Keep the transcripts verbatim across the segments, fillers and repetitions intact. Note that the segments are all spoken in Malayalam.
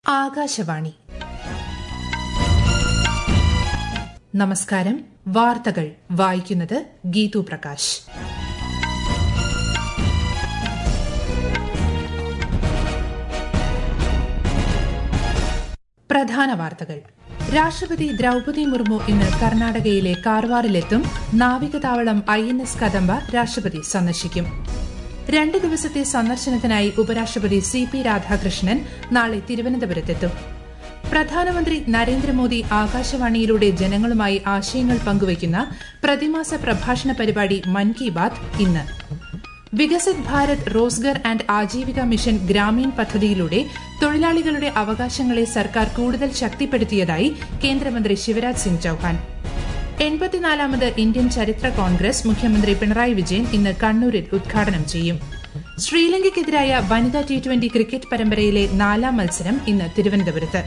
ആകാശവാണി. നമസ്കാരം. വാർത്തകൾ വായിക്കുന്നത് ഗീതു പ്രകാശ്. പ്രധാന വാർത്തകൾ. രാഷ്ട്രപതി ദ്രൌപദി മുർമു ഇന്ന് കർണാടകയിലെ കാർവാറിലെത്തും. നാവികതാവളം ഐ എൻ എസ് കദംബ രാഷ്ട്രപതി സന്ദർശിക്കും. രണ്ട് ദിവസത്തെ സന്ദർശനത്തിനായി ഉപരാഷ്ട്രപതി സി പി രാധാകൃഷ്ണൻ നാളെ തിരുവനന്തപുരത്തെത്തും. പ്രധാനമന്ത്രി നരേന്ദ്രമോദി ആകാശവാണിയിലൂടെ ജനങ്ങളുമായി ആശയങ്ങൾ പങ്കുവയ്ക്കുന്ന പ്രതിമാസ പ്രഭാഷണ പരിപാടി മൻ കി ബാത് ഇന്ന്. വികസിത് ഭാരത് റോസ്ഗർ ആൻഡ് ആജീവിക മിഷൻ ഗ്രാമീൺ പദ്ധതിയിലൂടെ തൊഴിലാളികളുടെ അവകാശങ്ങളെ സർക്കാർ കൂടുതൽ ശക്തിപ്പെടുത്തിയതായി കേന്ദ്രമന്ത്രി ശിവരാജ് സിംഗ് ചൌഹാൻ. എൺപത്തിനാലാമത് ഇന്ത്യൻ ചരിത്ര കോൺഗ്രസ് മുഖ്യമന്ത്രി പിണറായി വിജയൻ ഇന്ന് കണ്ണൂരിൽ ഉദ്ഘാടനം ചെയ്യും. ശ്രീലങ്കയ്ക്കെതിരായ വനിതാ ടി ട്വന്റി ക്രിക്കറ്റ് പരമ്പരയിലെ നാലാം മത്സരം ഇന്ന് തിരുവനന്തപുരത്ത്.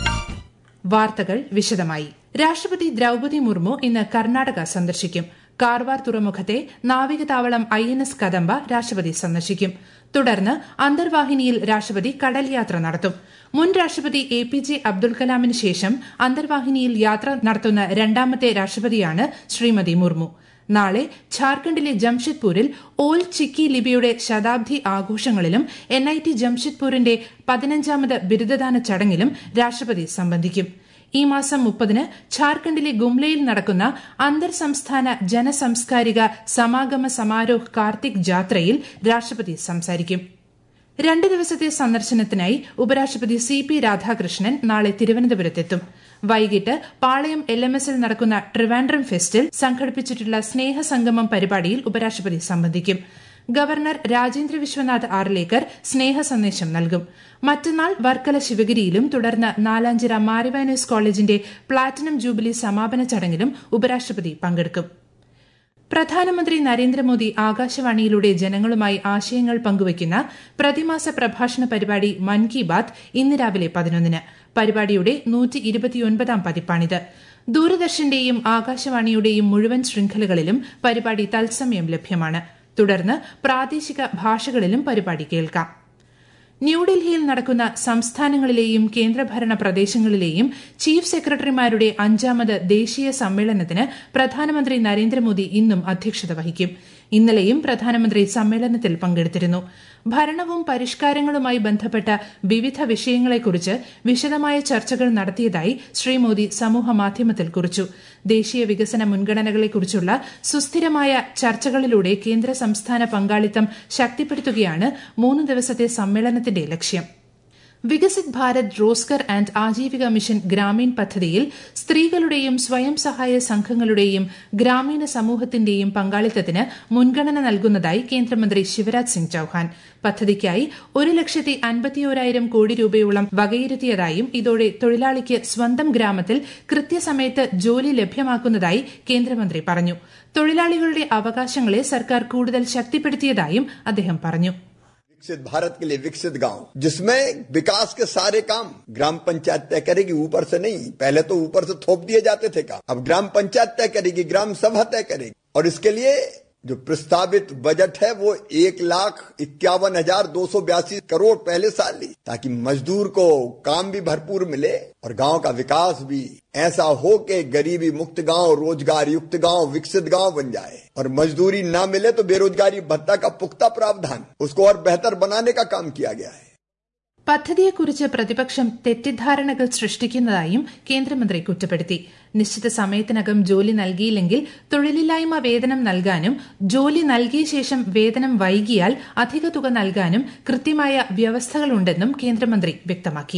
വാർത്തകൾ വിശദമായി. രാഷ്ട്രപതി ദ്രൌപദി മുർമു ഇന്ന് കർണാടക സന്ദർശിക്കും. കാർവാർ തുറമുഖത്തെ നാവികതാവളം ഐ എൻ എസ് കദംബ രാഷ്ട്രപതി സന്ദർശിക്കും. തുടർന്ന് അന്തർവാഹിനിയിൽ രാഷ്ട്രപതി കടൽ യാത്ര നടത്തും. മുൻ രാഷ്ട്രപതി എ പി ജെ അബ്ദുൽ കലാമിന് ശേഷം അന്തർവാഹിനിയിൽ യാത്ര നടത്തുന്ന രണ്ടാമത്തെ രാഷ്ട്രപതിയാണ് ശ്രീമതി മുർമു. നാളെ ഝാർഖണ്ഡിലെ ജംഷഡ്പൂരിൽ ഓൾഡ് ചിക്കി ലിപിയുടെ ശതാബ്ദി ആഘോഷങ്ങളിലും എൻ ഐ ടി ജംഷഡ്പൂരിന്റെ പതിനഞ്ചാമത് ബിരുദദാന ചടങ്ങിലും രാഷ്ട്രപതി സംബന്ധിക്കും. ഈ മാസം മുപ്പതിന് ഝാർഖണ്ഡിലെ ഗുംലയിൽ നടക്കുന്ന അന്തർ സംസ്ഥാന ജനസംസ്കാരിക സമാഗമ സമാരോഹ് കാർത്തിക് ജാത്രയിൽ രാഷ്ട്രപതി സംസാരിക്കും. രണ്ട് ദിവസത്തെ സന്ദർശനത്തിനായി ഉപരാഷ്ട്രപതി സി പി രാധാകൃഷ്ണൻ നാളെ തിരുവനന്തപുരത്തെത്തും. വൈകിട്ട് പാളയം എൽ എം എസിൽ നടക്കുന്ന ട്രിവാൻഡ്രം ഫെസ്റ്റിൽ സംഘടിപ്പിച്ചിട്ടുള്ള സ്നേഹസംഗമം പരിപാടിയിൽ ഉപരാഷ്ട്രപതി സംബന്ധിക്കും. ഗവർണർ രാജേന്ദ്ര വിശ്വനാഥ് ആർലേക്കർ സ്നേഹ സന്ദേശം നൽകും. മറ്റന്നാൾ വർക്കല ശിവഗിരിയിലും തുടർന്ന് നാലാഞ്ചിറ മാരിവാനോസ് കോളേജിന്റെ പ്ലാറ്റിനം ജൂബിലി സമാപന ചടങ്ങിലും ഉപരാഷ്ട്രപതി പങ്കെടുക്കും. പ്രധാനമന്ത്രി നരേന്ദ്രമോദി ആകാശവാണിയിലൂടെ ജനങ്ങളുമായി ആശയങ്ങൾ പങ്കുവയ്ക്കുന്ന പ്രതിമാസ പ്രഭാഷണ പരിപാടി മൻ കി ബാത് ഇന്ന് രാവിലെ പതിനൊന്നിന്. പരിപാടിയുടെ നൂറ്റി ഇരുപത്തിയൊൻപതാം പതിപ്പാണിത്. ദൂരദർശന്റെയും ആകാശവാണിയുടെയും മുഴുവൻ ശൃംഖലകളിലും പരിപാടി തത്സമയം ലഭ്യമാണ്. തുടർന്ന് പ്രാദേശിക ഭാഷകളിലും പരിപാടി കേൾക്കാം. ന്യൂഡൽഹിയിൽ നടക്കുന്ന സംസ്ഥാനങ്ങളിലെയും കേന്ദ്രഭരണ പ്രദേശങ്ങളിലെയും ചീഫ് സെക്രട്ടറിമാരുടെ അഞ്ചാമത് ദേശീയ സമ്മേളനത്തിന് പ്രധാനമന്ത്രി നരേന്ദ്രമോദി ഇന്നും അധ്യക്ഷത വഹിക്കും. ഇന്നലെയും പ്രധാനമന്ത്രി സമ്മേളനത്തിൽ പങ്കെടുത്തിരുന്നു. ഭരണവും പരിഷ്കാരങ്ങളുമായി ബന്ധപ്പെട്ട വിവിധ വിഷയങ്ങളെക്കുറിച്ച് വിശദമായ ചർച്ചകൾ നടത്തിയതായി ശ്രീ മോദി സമൂഹമാധ്യമത്തിൽ കുറിച്ചു. ദേശീയ വികസന മുൻഗണനകളെക്കുറിച്ചുള്ള സുസ്ഥിരമായ ചർച്ചകളിലൂടെ കേന്ദ്ര സംസ്ഥാന പങ്കാളിത്തം ശക്തിപ്പെടുത്തുകയാണ് മൂന്ന് ദിവസത്തെ സമ്മേളനത്തിന്റെ ലക്ഷ്യം. വികസിത് ഭാരത് റോസ്ഗർ ആൻഡ് ആജീവിക മിഷൻ ഗ്രാമീൺ പദ്ധതിയിൽ സ്ത്രീകളുടെയും സ്വയം സഹായ സംഘങ്ങളുടെയും ഗ്രാമീണ സമൂഹത്തിന്റെയും പങ്കാളിത്തത്തിന് മുൻഗണന നൽകുന്നതായി കേന്ദ്രമന്ത്രി ശിവരാജ് സിംഗ് ചൌഹാൻ. പദ്ധതിക്കായി ഒരു ലക്ഷത്തി അൻപത്തിയോരായിരം കോടി രൂപയോളം വകയിരുത്തിയതായും ഇതോടെ തൊഴിലാളിക്ക് സ്വന്തം ഗ്രാമത്തിൽ കൃത്യസമയത്ത് ജോലി ലഭ്യമാക്കുന്നതായി കേന്ദ്രമന്ത്രി പറഞ്ഞു. തൊഴിലാളികളുടെ അവകാശങ്ങളെ സർക്കാർ കൂടുതൽ ശക്തിപ്പെടുത്തിയതായും അദ്ദേഹം പറഞ്ഞു. विकसित भारत के लिए विकसित गांव, जिसमें विकास के सारे काम ग्राम पंचायत तय करेगी, ऊपर से नहीं. पहले तो ऊपर से थोप दिए जाते थे काम, अब ग्राम पंचायत तय करेगी, ग्राम सभा तय करेगी. और इसके लिए जो प्रस्तावित बजट है वो एक लाख इक्यावन हजार दो सौ बयासी करोड़ पहले साल ली, ताकि मजदूर को काम भी भरपूर मिले और गांव का विकास भी ऐसा हो कि गरीबी मुक्त गांव, रोजगार युक्त गांव, विकसित गांव बन जाए. और मजदूरी ना मिले तो बेरोजगारी भत्ता का पुख्ता प्रावधान, उसको और बेहतर बनाने का काम किया गया है. പദ്ധതിയെക്കുറിച്ച് പ്രതിപക്ഷം തെറ്റിദ്ധാരണകൾ സൃഷ്ടിക്കുന്നതായും കേന്ദ്രമന്ത്രി കുറ്റപ്പെടുത്തി. നിശ്ചിത സമയത്തിനകം ജോലി നൽകിയില്ലെങ്കിൽ തൊഴിലില്ലായ്മ വേതനം നൽകാനും ജോലി നൽകിയ ശേഷം വേതനം വൈകിയാൽ അധിക തുക നൽകാനും കൃത്യമായ വ്യവസ്ഥകളുണ്ടെന്നും കേന്ദ്രമന്ത്രി വ്യക്തമാക്കി.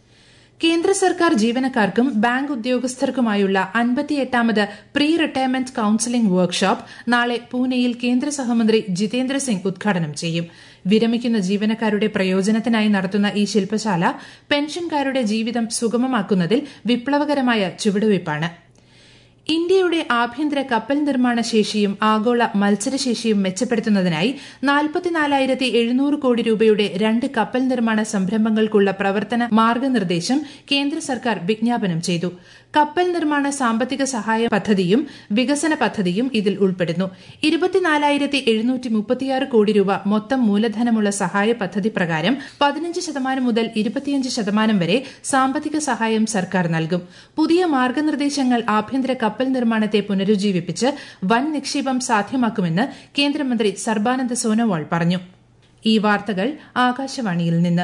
കേന്ദ്ര സർക്കാർ ജീവനക്കാർക്കും ബാങ്ക് ഉദ്യോഗസ്ഥർക്കുമായുള്ള അൻപത്തിയെട്ടാമത് പ്രീ റിട്ടയർമെന്റ് കൌൺസിലിംഗ് വർക്ക്ഷോപ്പ് നാളെ പൂനെയിൽ കേന്ദ്ര സഹമന്ത്രി ജിതേന്ദ്ര സിംഗ് ഉദ്ഘാടനം ചെയ്യും. വിരമിക്കുന്ന ജീവനക്കാരുടെ പ്രയോജനത്തിനായി നടത്തുന്ന ഈ ശില്പശാല പെൻഷൻകാരുടെ ജീവിതം സുഗമമാക്കുന്നതിൽ വിപ്ലവകരമായ ചുവടുവയ്പ്പാണ്. ഇന്ത്യയുടെ ആഭ്യന്തര കപ്പൽ നിർമ്മാണ ശേഷിയും ആഗോള മത്സരശേഷിയും മെച്ചപ്പെടുത്തുന്നതിനായി നാൽപ്പത്തിനാലായിരത്തി എഴുന്നൂറ് കോടി രൂപയുടെ രണ്ട് കപ്പൽ നിർമ്മാണ സംരംഭങ്ങൾക്കുള്ള പ്രവർത്തന മാർഗനിർദ്ദേശം കേന്ദ്ര സർക്കാർ വിജ്ഞാപനം ചെയ്തു. കപ്പൽ നിർമ്മാണ സാമ്പത്തിക സഹായ പദ്ധതിയും വികസന പദ്ധതിയും ഇതിൽ ഉൾപ്പെടുന്നു. ഇരുപത്തിനാലായിരത്തി എഴുന്നൂറ്റി മുപ്പത്തിയാറ് കോടി രൂപ മൊത്തം മൂലധനമുള്ള സഹായ പദ്ധതി പ്രകാരം പതിനഞ്ച് ശതമാനം മുതൽ ഇരുപത്തിയഞ്ച് ശതമാനം വരെ സാമ്പത്തിക സഹായം സർക്കാർ നൽകും. പുതിയ മാർഗനിർദ്ദേശങ്ങൾ ആഭ്യന്തര കപ്പൽ നിർമ്മാണത്തെ പുനരുജ്ജീവിപ്പിച്ച് വൻ നിക്ഷേപം സാധ്യമാക്കുമെന്ന് കേന്ദ്രമന്ത്രി സർബാനന്ദ് സോനോവാൾ പറഞ്ഞു. ഈ വാർത്തകൾ ആകാശവാണിയിൽ നിന്ന്.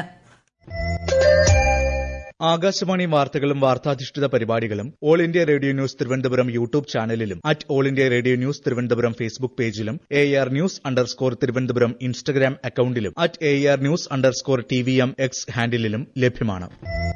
ആകാശവാണി വാർത്തകളും വാർത്താധിഷ്ഠിത പരിപാടികളും all India radio news Thiruvananthapuram YouTube ചാനലിലും at all India radio news Thiruvananthapuram Facebook പേജിലും A R news underscore Thiruvananthapuram Instagram അക്കൌണ്ടിലും at A R news underscore T V M X ഹാൻഡിലും ലഭ്യമാണ്.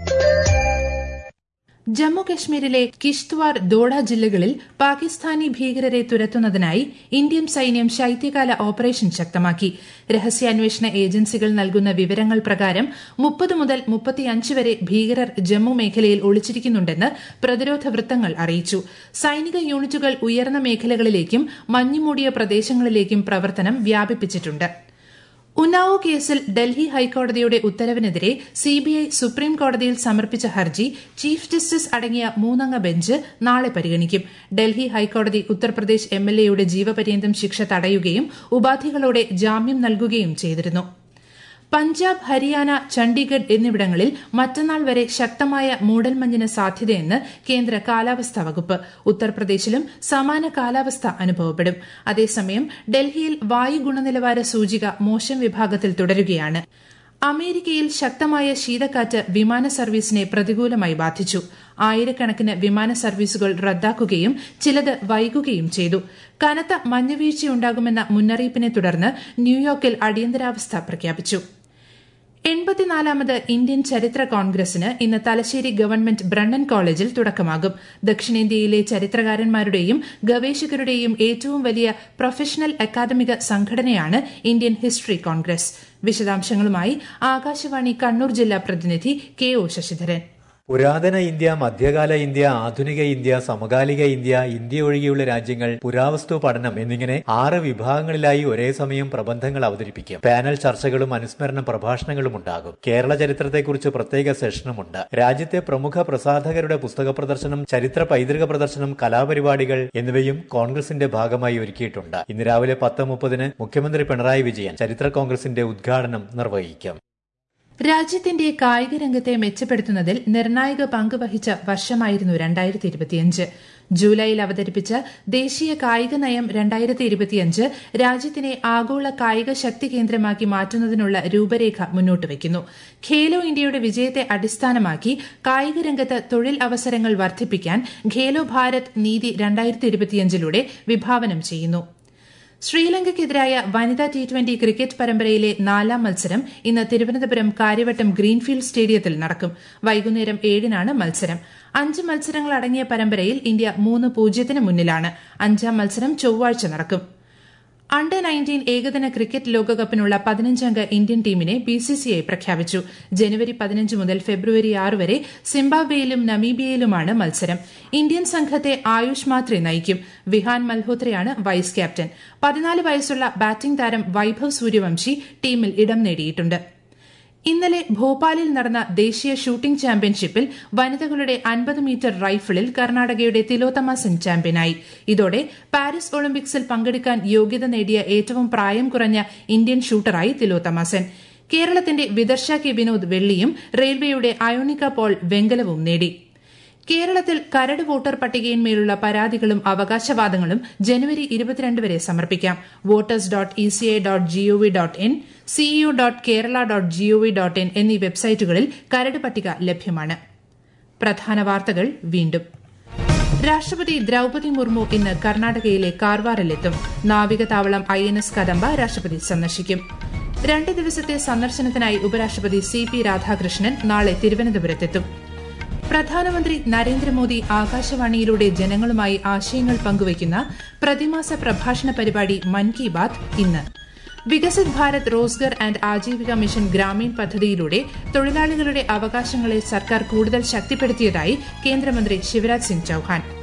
ജമ്മു കശ്മീരിലെ കിഷ്ത്വാർ ദോഡ ജില്ലകളിൽ പാകിസ്ഥാനി ഭീകരരെ തുരത്തുന്നതിനായി ഇന്ത്യൻ സൈന്യം ശൈത്യകാല ഓപ്പറേഷൻ ശക്തമാക്കി. രഹസ്യാന്വേഷണ ഏജൻസികൾ നൽകുന്ന വിവരങ്ങൾ പ്രകാരം മുപ്പത് മുതൽ മുപ്പത്തിയഞ്ച് വരെ ഭീകരർ ജമ്മു മേഖലയിൽ ഒളിച്ചിരിക്കുന്നുണ്ടെന്ന് പ്രതിരോധ വൃത്തങ്ങൾ അറിയിച്ചു. സൈനിക യൂണിറ്റുകൾ ഉയർന്ന മേഖലകളിലേക്കും മഞ്ഞുമൂടിയ പ്രദേശങ്ങളിലേക്കും പ്രവർത്തനം വ്യാപിപ്പിച്ചിട്ടുണ്ട്. ഉന്നാവോ കേസിൽ ഡൽഹി ഹൈക്കോടതിയുടെ ഉത്തരവിനെതിരെ സിബിഐ സുപ്രീം കോടതിയിൽ സമർപ്പിച്ച ഹർജി ചീഫ് ജസ്റ്റിസ് അടങ്ങിയ മൂന്നംഗ ബെഞ്ച് നാളെ പരിഗണിക്കും. ഡൽഹി ഹൈക്കോടതി ഉത്തർപ്രദേശ് എംഎൽഎയുടെ ജീവപര്യന്തം ശിക്ഷ തടയുകയും ഉപാധികളോടെ ജാമ്യം നൽകുകയും ചെയ്തിരുന്നു. പഞ്ചാബ്, ഹരിയാന, ചണ്ഡീഗഡ് എന്നിവിടങ്ങളിൽ മറ്റന്നാൾ വരെ ശക്തമായ മൂടൽമഞ്ഞിന് സാധ്യതയെന്ന് കേന്ദ്ര കാലാവസ്ഥാ വകുപ്പ്. ഉത്തർപ്രദേശിലും സമാന കാലാവസ്ഥ അനുഭവപ്പെടും. അതേസമയം ഡൽഹിയിൽ വായു ഗുണനിലവാര സൂചിക മോശം വിഭാഗത്തിൽ തുടരുകയാണ്. അമേരിക്കയിൽ ശക്തമായ ശീതക്കാറ്റ് വിമാന സർവീസിനെ പ്രതികൂലമായി ബാധിച്ചു. ആയിരക്കണക്കിന് വിമാന സർവീസുകൾ റദ്ദാക്കുകയും ചിലത് വൈകുകയും ചെയ്തു. കനത്ത മഞ്ഞുവീഴ്ചയുണ്ടാകുമെന്ന മുന്നറിയിപ്പിനെ തുടർന്ന് ന്യൂയോർക്കിൽ അടിയന്തരാവസ്ഥ പ്രഖ്യാപിച്ചു. എൺപത്തിനാലാമത് ഇന്ത്യൻ ചരിത്ര കോൺഗ്രസിന് ഇന്ന് തലശ്ശേരി ഗവൺമെന്റ് ബ്രണ്ണൻ കോളേജിൽ തുടക്കമാകും. ദക്ഷിണേന്ത്യയിലെ ചരിത്രകാരന്മാരുടെയും ഗവേഷകരുടെയും ഏറ്റവും വലിയ പ്രൊഫഷണൽ അക്കാദമിക സംഘടനയാണ് ഇന്ത്യൻ ഹിസ്റ്ററി കോൺഗ്രസ്. വിശദാംശങ്ങളുമായി ആകാശവാണി കണ്ണൂർ ജില്ലാ പ്രതിനിധി കെ ഒ ശശിധരൻ. പുരാതന ഇന്ത്യ, മധ്യകാല ഇന്ത്യ, ആധുനിക ഇന്ത്യ, സമകാലിക ഇന്ത്യ, ഇന്ത്യ ഒഴികെയുള്ള രാജ്യങ്ങൾ, പുരാവസ്തു പഠനം എന്നിങ്ങനെ ആറ് വിഭാഗങ്ങളിലായി ഒരേ സമയം പ്രബന്ധങ്ങൾ അവതരിപ്പിക്കും. പാനൽ ചർച്ചകളും അനുസ്മരണ പ്രഭാഷണങ്ങളും ഉണ്ടാകും. കേരള ചരിത്രത്തെക്കുറിച്ച് പ്രത്യേക സെഷനുമുണ്ട്. രാജ്യത്തെ പ്രമുഖ പ്രസാധകരുടെ പുസ്തക പ്രദർശനം, ചരിത്ര പൈതൃക പ്രദർശനം, കലാപരിപാടികൾ എന്നിവയും കോൺഗ്രസിന്റെ ഭാഗമായി ഒരുക്കിയിട്ടുണ്ട്. ഇന്ന് രാവിലെ പത്ത് മുപ്പതിന് മുഖ്യമന്ത്രി പിണറായി വിജയൻ ചരിത്ര കോൺഗ്രസിന്റെ ഉദ്ഘാടനം നിർവഹിക്കും. രാജ്യത്തിന്റെ കായിക രംഗത്തെ മെച്ചപ്പെടുത്തുന്നതിൽ നിർണായക പങ്ക് വഹിച്ച വർഷമായിരുന്നു രണ്ടായിരത്തി ഇരുപത്തിയഞ്ച്. ജൂലൈയിൽ അവതരിപ്പിച്ച ദേശീയ കായിക നയം രണ്ടായിരത്തി ഇരുപത്തിയഞ്ച് രാജ്യത്തിനെ ആഗോള കായിക ശക്തി കേന്ദ്രമാക്കി മാറ്റുന്നതിനുള്ള രൂപരേഖ മുന്നോട്ട് വയ്ക്കുന്നു. ഖേലോ ഇന്ത്യയുടെ വിജയത്തെ അടിസ്ഥാനമാക്കി കായിക രംഗത്ത് തൊഴിൽ അവസരങ്ങൾ വർദ്ധിപ്പിക്കാൻ ഖേലോ ഭാരത് നീതി രണ്ടായിരത്തി ഇരുപത്തിയഞ്ചിലൂടെ വിഭാവനം ചെയ്യുന്നു. ശ്രീലങ്കയ്ക്കെതിരായ വനിതാ ടി ട്വന്റി ക്രിക്കറ്റ് പരമ്പരയിലെ നാലാം മത്സരം ഇന്ന് തിരുവനന്തപുരം കാര്യവട്ടം ഗ്രീൻഫീൽഡ് സ്റ്റേഡിയത്തിൽ നടക്കും. വൈകുന്നേരം ഏഴിനാണ് മത്സരം. അഞ്ച് മത്സരങ്ങളടങ്ങിയ പരമ്പരയിൽ ഇന്ത്യ മൂന്ന് പൂജ്യത്തിന് മുന്നിലാണ്. അഞ്ചാം മത്സരം ചൊവ്വാഴ്ച നടക്കും. അണ്ടർ നയൻറ്റീൻ ഏകദിന ക്രിക്കറ്റ് ലോകകപ്പിനുള്ള പതിനഞ്ചംഗ ഇന്ത്യൻ ടീമിനെ ബിസിസിഐ പ്രഖ്യാപിച്ചു. ജനുവരി പതിനഞ്ച് മുതൽ ഫെബ്രുവരി ആറ് വരെ സിംബാബ്വേയിലും നമീബിയയിലുമാണ് മത്സരം. ഇന്ത്യൻ സംഘത്തെ ആയുഷ് മാത്രെ നയിക്കും. വിഹാൻ മൽഹോത്രയാണ് വൈസ് ക്യാപ്റ്റൻ. പതിനാല് വയസ്സുള്ള ബാറ്റിംഗ് താരം വൈഭവ് സൂര്യവംശി ടീമിൽ ഇടം നേടിയിട്ടുണ്ട്. ഇന്നലെ ഭോപ്പാലിൽ നടന്ന ദേശീയ ഷൂട്ടിംഗ് ചാമ്പ്യൻഷിപ്പിൽ വനിതകളുടെ അൻപത് മീറ്റർ റൈഫിളിൽ കർണാടകയുടെ തിലോത്തമ സെൻ ചാമ്പ്യനായി. ഇതോടെ പാരീസ് ഒളിമ്പിക്സിൽ പങ്കെടുക്കാൻ യോഗ്യത നേടിയ ഏറ്റവും പ്രായം കുറഞ്ഞ ഇന്ത്യൻ ഷൂട്ടറായി തിലോത്തമ സെൻ. കേരളത്തിന്റെ വിദർശ കെ വിനോദ് വെള്ളിയും റെയിൽവേയുടെ അയോണിക പോൾ വെങ്കലവും നേടി. കേരളത്തിൽ കരട് വോട്ടർ പട്ടികയിന്മേലുള്ള പരാതികളും അവകാശവാദങ്ങളും ജനുവരി ഇരുപത്തിരണ്ട് വരെ സമർപ്പിക്കാം. Voters dot E C I dot gov dot in, CEO dot Kerala dot gov dot in എന്നീ വെബ്സൈറ്റുകളിൽ കരട് പട്ടിക ലഭ്യമാണ്. പ്രധാന വാർത്തകൾ വീണ്ടും. രാഷ്ട്രപതി ദ്രൌപതി മുർമു ഇന്ന് കർണാടകയിലെ കാർവാറിലെത്തും. നാവികതാവളം ഐ എൻ എസ് കദംബ രാഷ്ട്രപതി സന്ദർശിക്കും. രണ്ട് ദിവസത്തെ സന്ദർശനത്തിനായി ഉപരാഷ്ട്രപതി സി പി രാധാകൃഷ്ണൻ നാളെ തിരുവനന്തപുരത്തെത്തും. പ്രധാനമന്ത്രി നരേന്ദ്രമോദി ആകാശവാണിയിലൂടെ ജനങ്ങളുമായി ആശയങ്ങൾ പങ്കുവയ്ക്കുന്ന പ്രതിമാസ പ്രഭാഷണ പരിപാടി മൻ കി ബാത് ഇന്ന്. വികസിത് ഭാരത് റോസ്ഗർ ആൻഡ് ആജീവിക മിഷൻ ഗ്രാമീൺ പദ്ധതിയിലൂടെ തൊഴിലാളികളുടെ അവകാശങ്ങളെ സർക്കാർ കൂടുതൽ ശക്തിപ്പെടുത്തിയതായി കേന്ദ്രമന്ത്രി ശിവരാജ് സിംഗ് ചൌഹാൻ.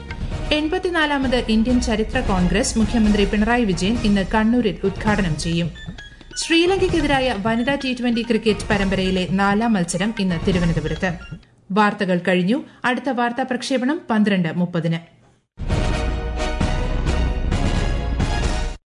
എൺപത്തിനാലാമത് ഇന്ത്യൻ ചരിത്ര കോൺഗ്രസ് മുഖ്യമന്ത്രി പിണറായി വിജയൻ ഇന്ന് കണ്ണൂരിൽ ഉദ്ഘാടനം ചെയ്യും. ശ്രീലങ്കയ്ക്കെതിരായ വനിതാ ടി ട്വന്റി ക്രിക്കറ്റ് പരമ്പരയിലെ നാലാം മത്സരം ഇന്ന് തിരുവനന്തപുരത്ത്. വാർത്തകൾ കഴിഞ്ഞു. അടുത്ത വാർത്താ പ്രക്ഷേപണം പന്ത്രണ്ട് മുപ്പതിന്.